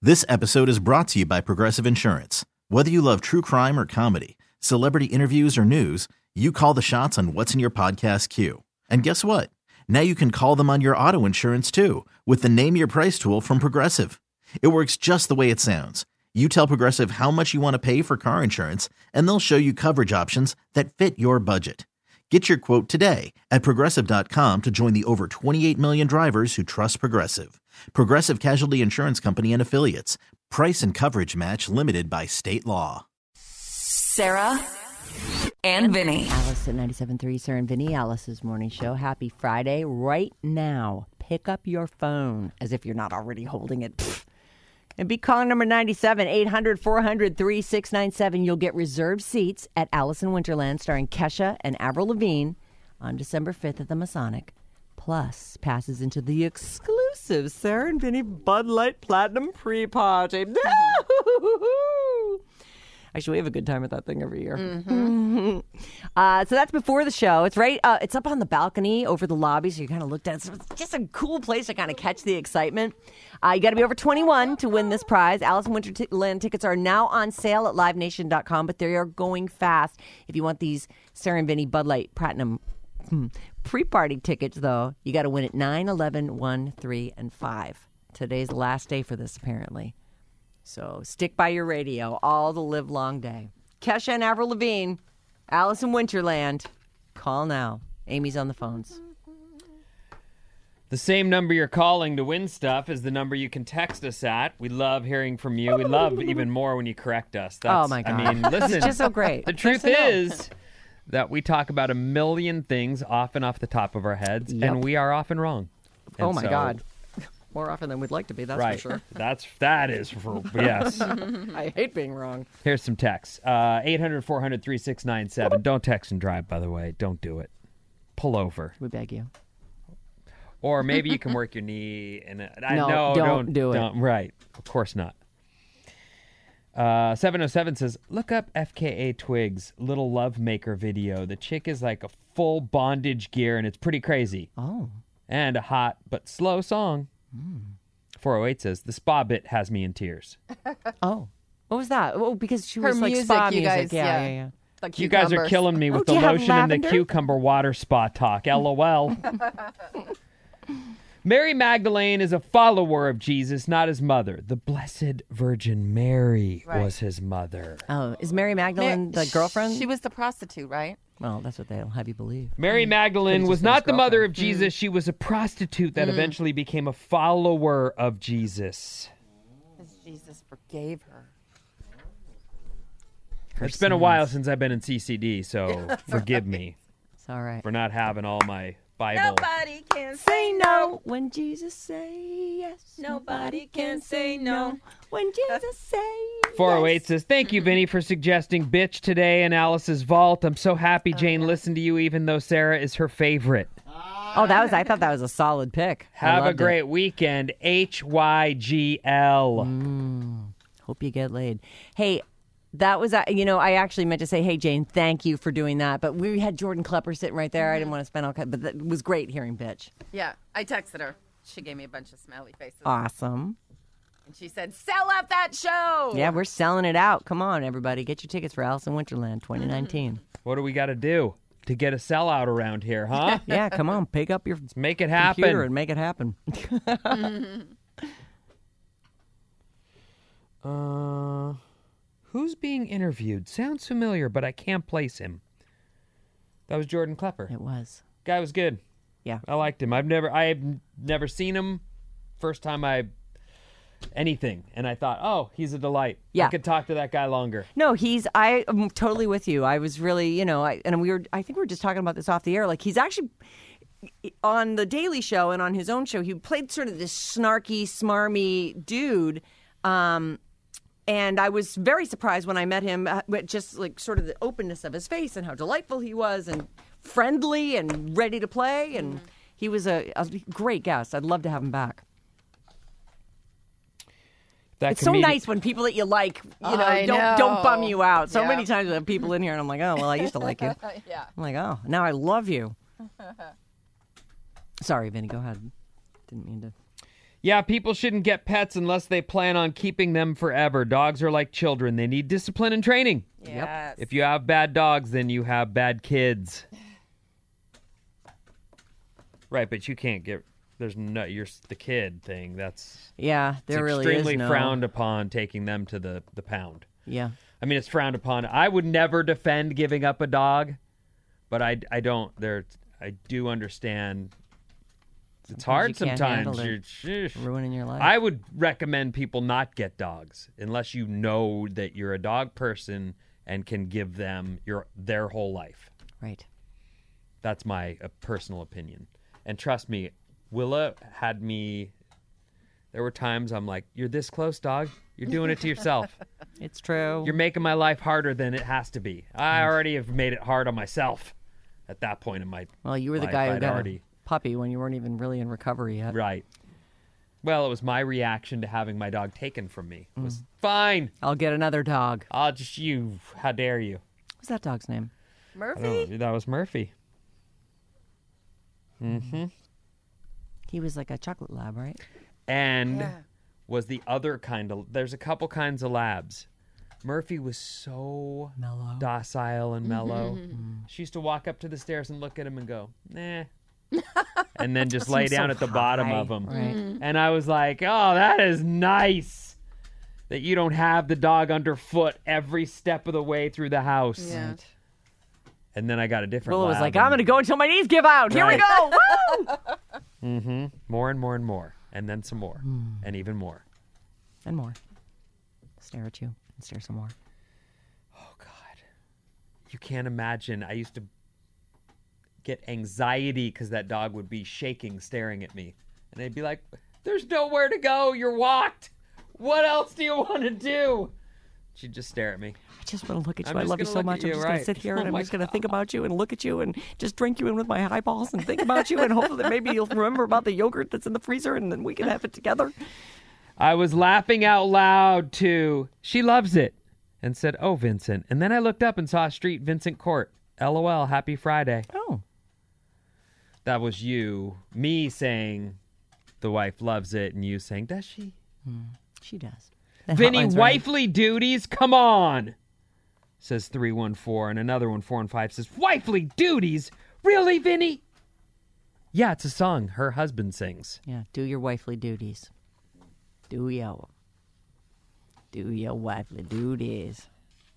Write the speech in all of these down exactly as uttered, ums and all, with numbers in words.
This episode is brought to you by Progressive Insurance. Whether you love true crime or comedy, celebrity interviews or news, you call the shots on what's in your podcast queue. And guess what? Now you can call them on your auto insurance too with the Name Your Price tool from Progressive. It works just the way it sounds. You tell Progressive how much you want to pay for car insurance, and they'll show you coverage options that fit your budget. Get your quote today at Progressive dot com to join the over twenty-eight million drivers who trust Progressive. Progressive Casualty Insurance Company and Affiliates. Price and coverage match limited by state law. Sarah and Vinny. Alice at ninety-seven point three, Sarah and Vinny, Alice's morning show. Happy Friday. Right now, pick up your phone as if you're not already holding it. Pfft. And be calling number ninety-seven, eight hundred, four hundred, thirty-six ninety-seven. You'll get reserved seats at Alice in Wonderland starring Kesha and Avril Lavigne on December fifth at the Masonic. Plus, passes into the exclusive Sarah and Vinny Bud Light Platinum Pre-Party. Actually, we have a good time at that thing every year. Mm-hmm. uh, so that's before the show. It's right. Uh, it's up on the balcony over the lobby, so you kind of look down. So it's just a cool place to kind of catch the excitement. Uh, you got to be over twenty-one to win this prize. Alice in Wonderland tickets are now on sale at live nation dot com, but they are going fast. If you want these Sarah and Vinny Bud Light Platinum hmm, pre-party tickets, though, you got to win at nine, eleven, one, three, and five. Today's the last day for this, apparently. So stick by your radio all the live long day. Kesha and Avril Lavigne, Alice in Wonderland. Call now. Amy's on the phones. The same number you're calling to win stuff is the number you can text us at. We love hearing from you. We love even more when you correct us. That's, oh, my God. I mean, listen. It's just so great. The truth is that we talk about a million things often off the top of our heads, yep. and we are often wrong. And oh, my so, God. More often than we'd like to be, that's right. for sure. That's, that is for, yes. I hate being wrong. Here's some texts. Uh, eight hundred, four hundred, thirty-six ninety-seven. Don't text and drive, by the way. Don't do it. Pull over. We beg you. Or maybe you can work your knee. And I no, know, don't, don't do it. Don't, right. Of course not. Uh, seven oh seven says, look up F K A Twigs' Little Love Maker video. The chick is like a full bondage gear, and it's pretty crazy. Oh. And a hot but slow song. Mm. four oh eight says, the spa bit has me in tears. Oh. What was that? Oh, because she Her was like music, spa you music. guys, yeah, yeah. yeah, yeah. Like you guys are killing me with Oh, the do you have lotion and the lavender? cucumber water spa talk. LOL. Mary Magdalene is a follower of Jesus, not his mother. The Blessed Virgin Mary Right. was his mother. Oh, is Mary Magdalene Mar- the girlfriend? She was the prostitute, right? Well, that's what they'll have you believe. Mary Magdalene Could've was just been his not the mother of girlfriend. Jesus. She was a prostitute that eventually became a follower of Jesus. Because Jesus forgave her. Her It's been a sins. while since I've been in C C D, so forgive me It's all right. for not having all my Bible. Nobody can Say no when Jesus say yes. Nobody can say no when Jesus say four oh eight yes. says, thank you, Vinny, for suggesting Bitch today in Alice's Vault. I'm so happy Jane listened to you, even though Sarah is her favorite. Oh, that was. I thought that was a solid pick. I Have a loved great it. weekend. H Y G L. Mm, hope you get laid. Hey, that was, uh, you know, I actually meant to say, hey, Jane, thank you for doing that. But we had Jordan Klepper sitting right there. I didn't want to spend all kind, but it was great hearing Bitch. Yeah, I texted her. She gave me a bunch of smiley faces. Awesome. And she said, sell out that show. Yeah, we're selling it out. Come on, everybody. Get your tickets for Alice in Wonderland twenty nineteen. What do we got to do to get a sellout around here, huh? Yeah, come on. Pick up your Let's make it computer happen. and make it happen. uh, who's being interviewed? Sounds familiar, but I can't place him. That was Jordan Klepper. It was. Guy was good. Yeah. I liked him. I've never, I've never seen him. First time I anything, and I thought, oh, he's a delight. Yeah. I could talk to that guy longer. No, he's. I am totally with you. I was really, you know, I, and we were. I think we were just talking about this off the air. Like he's actually on the Daily Show and on his own show. He played sort of this snarky, smarmy dude. Um, and I was very surprised when I met him. uh, With just like sort of the openness of his face and how delightful he was, and friendly and ready to play. And mm-hmm. he was a, a great guest. I'd love to have him back. That it's comedian- so nice when people that you like, you know, I don't know. don't bum you out. So Yeah. many times I have people in here and I'm like, oh, well, I used to like you. Yeah. I'm like, oh, now I love you. Sorry, Vinny, go ahead. Didn't mean to. Yeah, people shouldn't get pets unless they plan on keeping them forever. Dogs are like children. They need discipline and training. Yes. If you have bad dogs, then you have bad kids. Right, but you can't get... There's no... You're the kid thing. That's... Yeah, there it's really extremely is no... frowned upon taking them to the, the pound. Yeah. I mean, it's frowned upon. I would never defend giving up a dog, but I, I don't... There, I do understand... It's hard you can't sometimes. handle You're, it. sheesh. Ruining your life. I would recommend people not get dogs unless you know that you're a dog person and can give them your their whole life. Right. That's my uh, personal opinion. And trust me, Willa had me... There were times I'm like, you're this close, dog. You're doing it to yourself. It's true. You're making my life harder than it has to be. I already have made it hard on myself at that point in my Well, you were the life. guy who I'd got already... a puppy when you weren't even really in recovery yet. Right. Well, it was my reaction to having my dog taken from me. It was fine. I'll get another dog. I'll just you. How dare you? What's that dog's name? I Murphy? don't know. That was Murphy. Mm-hmm. He was like a chocolate lab, right? And Yeah. was the other kind of... There's a couple kinds of labs. Murphy was so Mellow. docile and mellow. She used to walk up to the stairs and look at him and go, nah. And then just lay seems down so at the bottom high, of him. right. And I was like, oh, that is nice that you don't have the dog underfoot every step of the way through the house. Yeah. Right. And then I got a different Willa was lab like, and- I'm going to go until my knees give out. Here we Right. go. Woo! Mm-hmm. More and more and more. And then some more. And even more. And more. Stare at you and stare some more. Oh, God. You can't imagine. I used to get anxiety because that dog would be shaking, staring at me. And they'd be like, there's nowhere to go. You're walked. What else do you want to do? She'd just stare at me. I just want to look at you. I'm I just love you gonna so look much. at I'm you, just going right. to sit here Oh and I'm my just going to think about you and look at you and just drink you in with my eyeballs and think about you and hopefully that maybe you'll remember about the yogurt that's in the freezer and then we can have it together. I was laughing out loud to, she loves it, and said, oh, Vincent. And then I looked up and saw Street Vincent Court. LOL, happy Friday. Oh. That was you, me saying the wife loves it, and you saying, does she? She does. That Vinny, hotline's right. wifely duties? Come on, says three one four. And another one, four and five, says, wifely duties? Really, Vinny? Yeah, it's a song her husband sings. Yeah, do your wifely duties. Do your, do your wifely duties.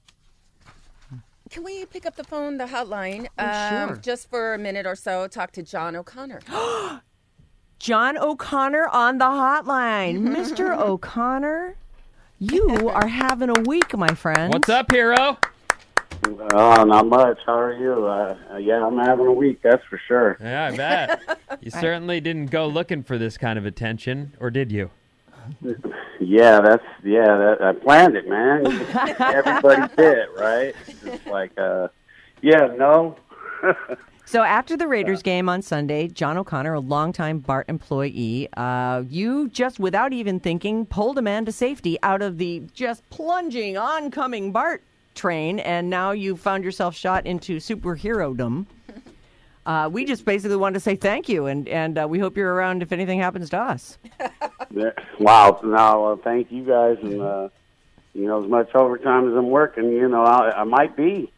Can we pick up the phone, the hotline, Oh, sure. just for a minute or so? Talk to John O'Connor. John O'Connor on the hotline. Mister O'Connor, you are having a week, my friend. What's up, hero? Oh, not much. How are you? Uh, yeah, I'm having a week, that's for sure. Yeah, I bet. You certainly didn't go looking for this kind of attention, or did you? Yeah, that's yeah. That, I planned it, man. Everybody did, right? It's just like, uh, yeah, no. So after the Raiders game on Sunday, John O'Connor, a longtime BART employee, uh, you just without even thinking pulled a man to safety out of the just plunging oncoming BART train, and now you found yourself shot into superhero-dom. Uh, we just basically wanted to say thank you, and, and uh, we hope you're around if anything happens to us. Wow. Now, uh, thank you guys, and uh, you know, as much overtime as I'm working, you know, I, I might be.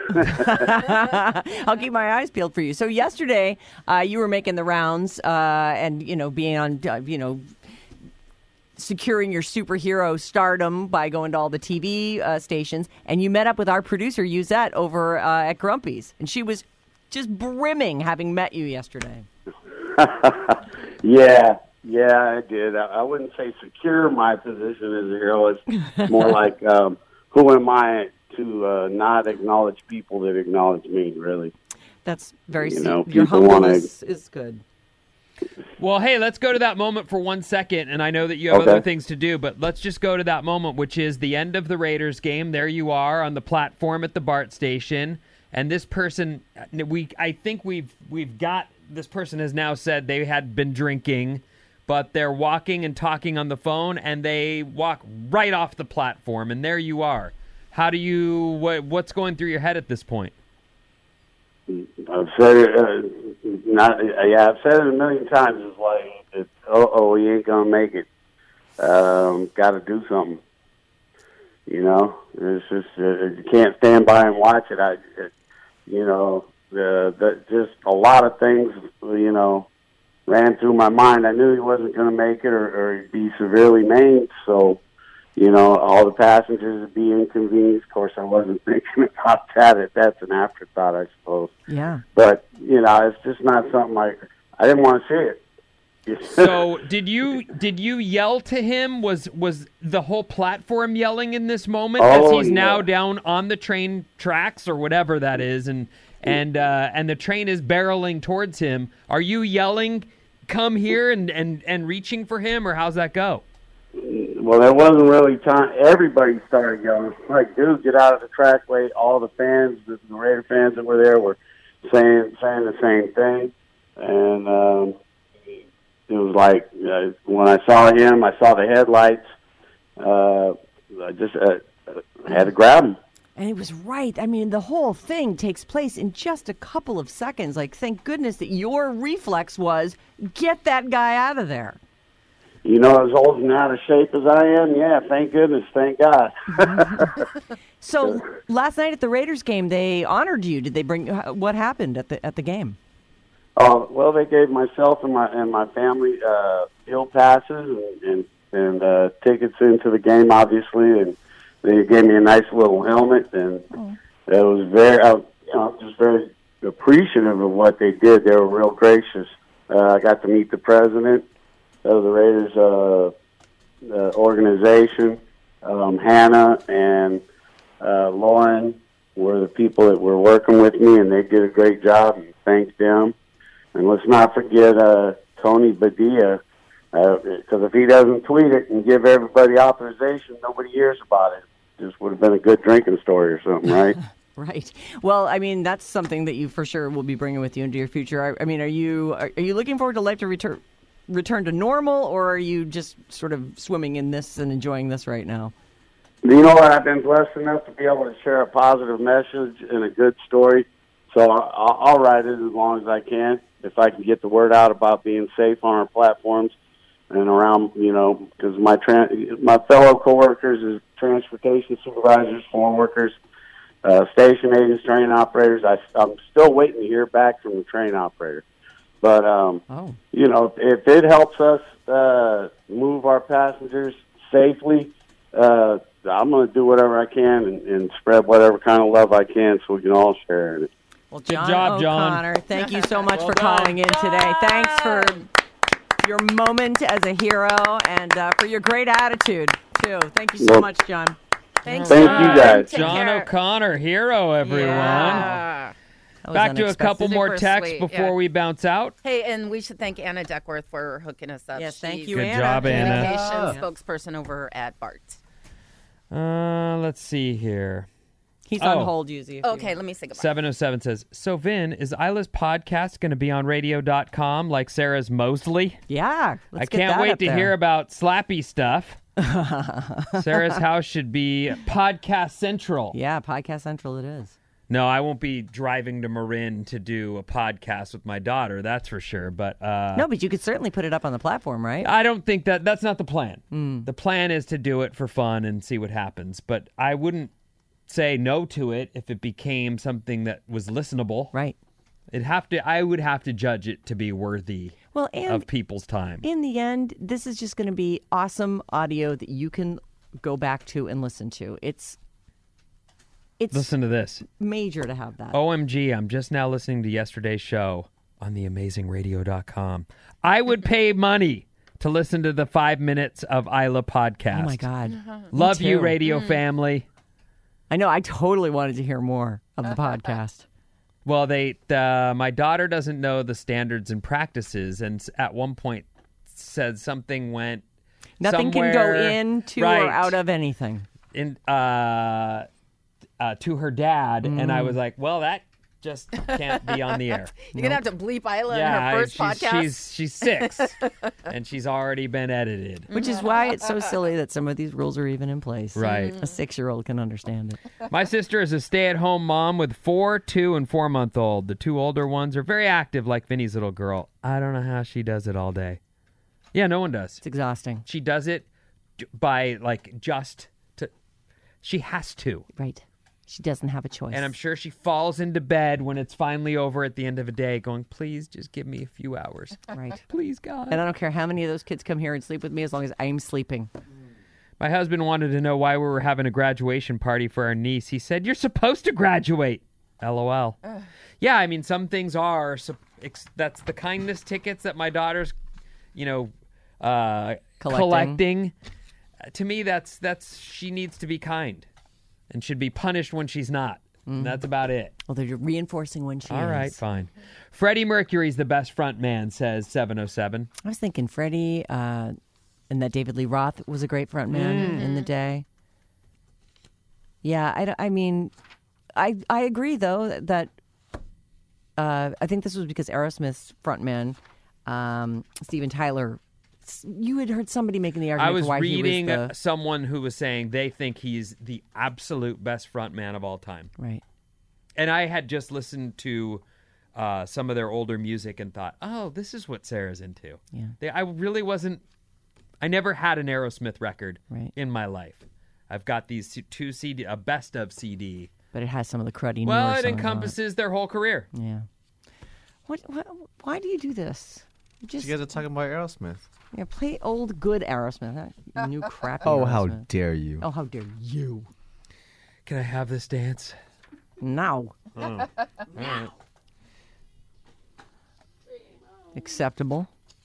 I'll keep my eyes peeled for you. So yesterday, uh, you were making the rounds, uh, and you know, being on, uh, you know, securing your superhero stardom by going to all the T V uh, stations, and you met up with our producer Yuzette over uh, at Grumpy's, and she was just brimming having met you yesterday. Yeah, yeah, I did. I, I wouldn't say secure my position as a hero. It's more like, um, who am I to uh, not acknowledge people that acknowledge me, really? That's very You sweet. know, Your people wanna- humbleness is good. Well, hey, let's go to that moment for one second. And I know that you have Okay. other things to do, but let's just go to that moment, which is the end of the Raiders game. There you are on the platform at the BART station. And this person, we I think we've we've got, this person has now said they had been drinking, but they're walking and talking on the phone, and they walk right off the platform. And there you are. How do you, what, what's going through your head at this point? I've said it, uh, not, yeah, I've said it a million times. It's like, it's oh, oh, he ain't gonna make it. Um, got to do something. You know, it's just uh, you can't stand by and watch it. I, it, you know, the, the just a lot of things, you know, ran through my mind. I knew he wasn't going to make it, or, or he'd be severely maimed. So, you know, all the passengers would be inconvenienced. Of course, I wasn't thinking about that. That's an afterthought, I suppose. Yeah. But you know, it's just not something I I didn't want to see it. So did you did you yell to him? Was was the whole platform yelling in this moment Oh, as he's yeah. now down on the train tracks or whatever that is, and and uh, and the train is barreling towards him? Are you yelling, "Come here," and, and, and reaching for him, or how's that go? Well, there wasn't really time. Everybody started yelling, like, dude, get out of the trackway. All the fans, the, the Raider fans that were there were saying saying the same thing. And um, it was like, uh, when I saw him, I saw the headlights. Uh, I just uh, had to grab him. And he was right. I mean, the whole thing takes place in just a couple of seconds. Like, thank goodness that your reflex was, get that guy out of there. You know, as old and out of shape as I am, yeah, thank goodness, thank God. So last night at the Raiders game, they honored you. Did they bring? What happened at the at the game? Oh, well, they gave myself and my and my family uh, field passes and and, and uh, tickets into the game, obviously, and they gave me a nice little helmet, and oh. it was very, I, you know, just very appreciative of what they did. They were real gracious. Uh, I got to meet the president of the Raiders uh, uh, organization. Um, Hannah and uh, Lauren were the people that were working with me, and they did a great job. And thanked them. And let's not forget uh, Tony Badia, because uh, if he doesn't tweet it and give everybody authorization, nobody hears about it. Just would have been a good drinking story or something, right? Right. Well, I mean, that's something that you for sure will be bringing with you into your future. I, I mean, are you are, are you looking forward to life to return? return to normal, or are you just sort of swimming in this and enjoying this right now? You know what? I've been blessed enough to be able to share a positive message and a good story, so I'll, I'll write it as long as I can. If I can get the word out about being safe on our platforms and around, you know, because my tra- my fellow coworkers is transportation supervisors, farm workers, uh, station agents, train operators. I, I'm still waiting to hear back from the train operator. But, um, oh. you know, if it helps us uh, move our passengers safely, uh, I'm going to do whatever I can and, and spread whatever kind of love I can so we can all share in it. Well, Good John job, John. O'Connor, thank you so much well for done. calling in today. Thanks for your moment as a hero and uh, for your great attitude, too. Thank you so Well, much, John. Thanks, Thank John. you, guys. Take John care. O'Connor, hero, everyone. Yeah. That was Back to a unexpected. couple more Super texts sweet, before yeah. we bounce out. Hey, and we should thank Anna Deckworth for hooking us up. Yes, thank She's you, Good Anna. job, Anna. communications Yeah. spokesperson over at BART. Uh, let's see here. He's Oh. on hold, Yuzi. if you- Okay, let me say goodbye. seven oh seven says, so Vin, is Isla's podcast going to be on radio dot com like Sarah's Mosley? Yeah. Let's I get can't that wait up to there. hear about slappy stuff. Sarah's house should be Podcast Central. Yeah, Podcast Central it is. No, I won't be driving to Marin to do a podcast with my daughter, that's for sure. But uh, No, but you could certainly put it up on the platform, right? I don't think that that's not the plan. Mm. The plan is to do it for fun and see what happens. But I wouldn't say no to it if it became something that was listenable. Right. It'd have to. I would have to judge it to be worthy Well, and of people's time. in the end, this is just going to be awesome audio that you can go back to and listen to. It's it's Listen to this. major to have that. O M G, I'm just now listening to yesterday's show on the amazing radio dot com. I would pay money to listen to the five minutes of Isla podcast. Oh, my God. Love Me you, too. radio family. I know. I totally wanted to hear more of the podcast. Well, they uh, my daughter doesn't know the standards and practices, and s- at one point said something went Nothing can go somewhere- into right, or out of anything. in uh, uh, to her dad, and Mm. I was like, well, that just can't be on the air. You're going to have to bleep Isla yeah, in her first she's, podcast. she's she's six, and she's already been edited. Which is why it's so silly that some of these rules are even in place. Right. A six-year-old can understand it. My sister is a stay-at-home mom with four, two, and four-month-old. The two older ones are very active, like Vinny's little girl. I don't know how she does it all day. Yeah, no one does. It's exhausting. She does it j- by like just to. She has to. Right. She doesn't have a choice. And I'm sure she falls into bed when it's finally over at the end of a day going, please just give me a few hours. Right. Please, God. And I don't care how many of those kids come here and sleep with me as long as I'm sleeping. My husband wanted to know why we were having a graduation party for our niece. He said, you're supposed to graduate. LOL. Ugh. Yeah, I mean, some things are. Ex- that's the kindness tickets that my daughter's, you know, uh, collecting. collecting. Uh, to me, that's that's she needs to be kind. And should be punished when she's not. Mm. And that's about it. Well, they're reinforcing when she All is. All right, fine. Freddie Mercury's the best front man, says seven oh seven. I was thinking Freddie uh, and that David Lee Roth was a great front man mm. in the day. Yeah, I, I mean, I I agree, though, that uh, I think this was because Aerosmith's front man, um, Steven Tyler, you had heard somebody making the argument I was for why reading he was the... someone who was saying they think he's the absolute best front man of all time. Right. And I had just listened to uh, some of their older music and thought, oh, this is what Sarah's into. Yeah. They, I really wasn't, I never had an Aerosmith record right. in my life. I've got these two C D, a best of C D. But it has some of the cruddy Well, it songs encompasses their whole career. Yeah. What, what? Why do you do this? You just, you guys are talking about Aerosmith. Yeah, play old good Aerosmith. That new crappy Oh, Aerosmith. how dare you. Oh, how dare you. Can I have this dance? No. Oh. All right. Acceptable.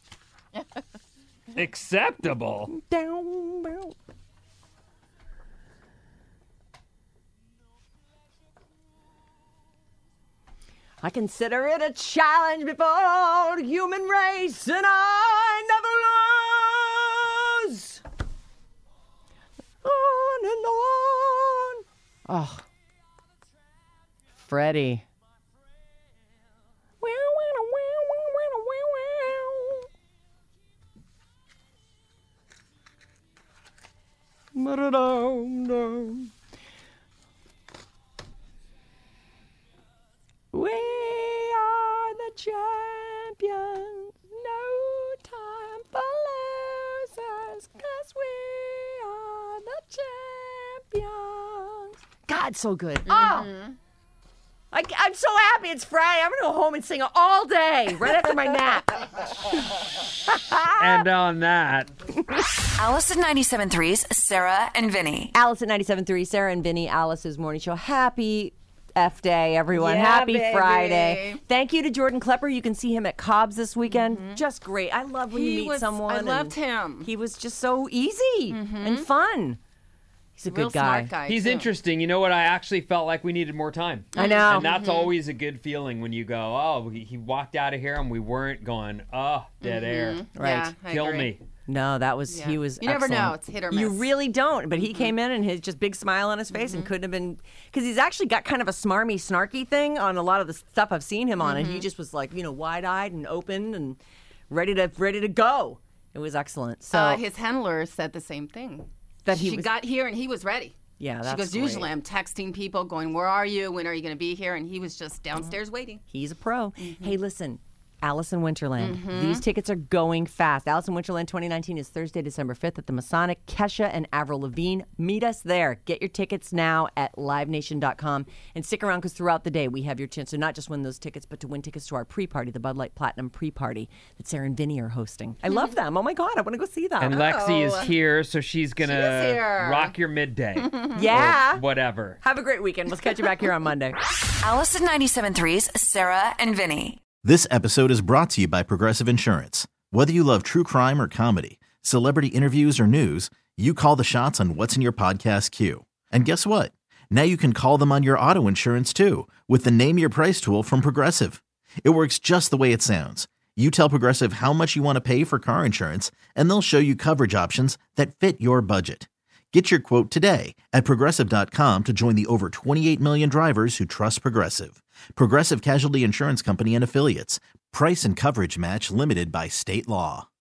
Acceptable? Down, down. I consider it a challenge before the human race, and I never lose. On and on. Oh, Freddie. We are the champions, no time for losers, 'cause we are the champions. God, so good. Mm-hmm. Oh, I, I'm so happy it's Friday. I'm going to go home and sing it all day, right after my nap. And on that... Alice at ninety-seven point three's Sarah and Vinny. Alice at ninety-seven point three, Sarah and Vinny, Alice's morning show. Happy F Day, everyone. Yeah, Happy baby. Friday. Thank you to Jordan Klepper. You can see him at Cobb's this weekend. Mm-hmm. Just great. I love when He you meet was- someone. I and loved him. He was just so easy and fun. He's a Real good guy. smart guy. He's too. interesting. You know what? I actually felt like we needed more time. I know. And that's always a good feeling when you go, oh, he, he walked out of here and we weren't going, oh, dead air. Right. Yeah, I Kill agree. me. No, that was, Yeah. he was You never know. excellent. It's hit or You miss. really don't. But he came in and his just big smile on his face and couldn't have been, because he's actually got kind of a smarmy, snarky thing on a lot of the stuff I've seen him on. And he just was like, you know, wide-eyed and open and ready to ready to go. It was excellent. So Uh, his handler said the same thing. That he she was- got here and he was ready. yeah, that's She goes, great. usually I'm texting people going, where are you? When are you going to be here? And he was just downstairs waiting. He's a pro. Mm-hmm. Hey, listen, Alice in Winterland. These tickets are going fast. Alice in Winterland twenty nineteen is Thursday, December fifth at the Masonic. Kesha and Avril Lavigne. Meet us there. Get your tickets now at live nation dot com. And stick around because throughout the day we have your chance to not just win those tickets, but to win tickets to our pre-party, the Bud Light Platinum pre-party that Sarah and Vinny are hosting. I love them. Oh, my God. I want to go see them. And Lexi is here, so she's going She is to here. rock your midday. yeah. Or whatever. Have a great weekend. We'll catch you back here on Monday. Alice at ninety-seven point three's Sarah and Vinny. This episode is brought to you by Progressive Insurance. Whether you love true crime or comedy, celebrity interviews or news, you call the shots on what's in your podcast queue. And guess what? Now you can call them on your auto insurance too with the Name Your Price tool from Progressive. It works just the way it sounds. You tell Progressive how much you want to pay for car insurance, and they'll show you coverage options that fit your budget. Get your quote today at Progressive dot com to join the over twenty-eight million drivers who trust Progressive. Progressive Casualty Insurance Company and Affiliates. Price and coverage match limited by state law.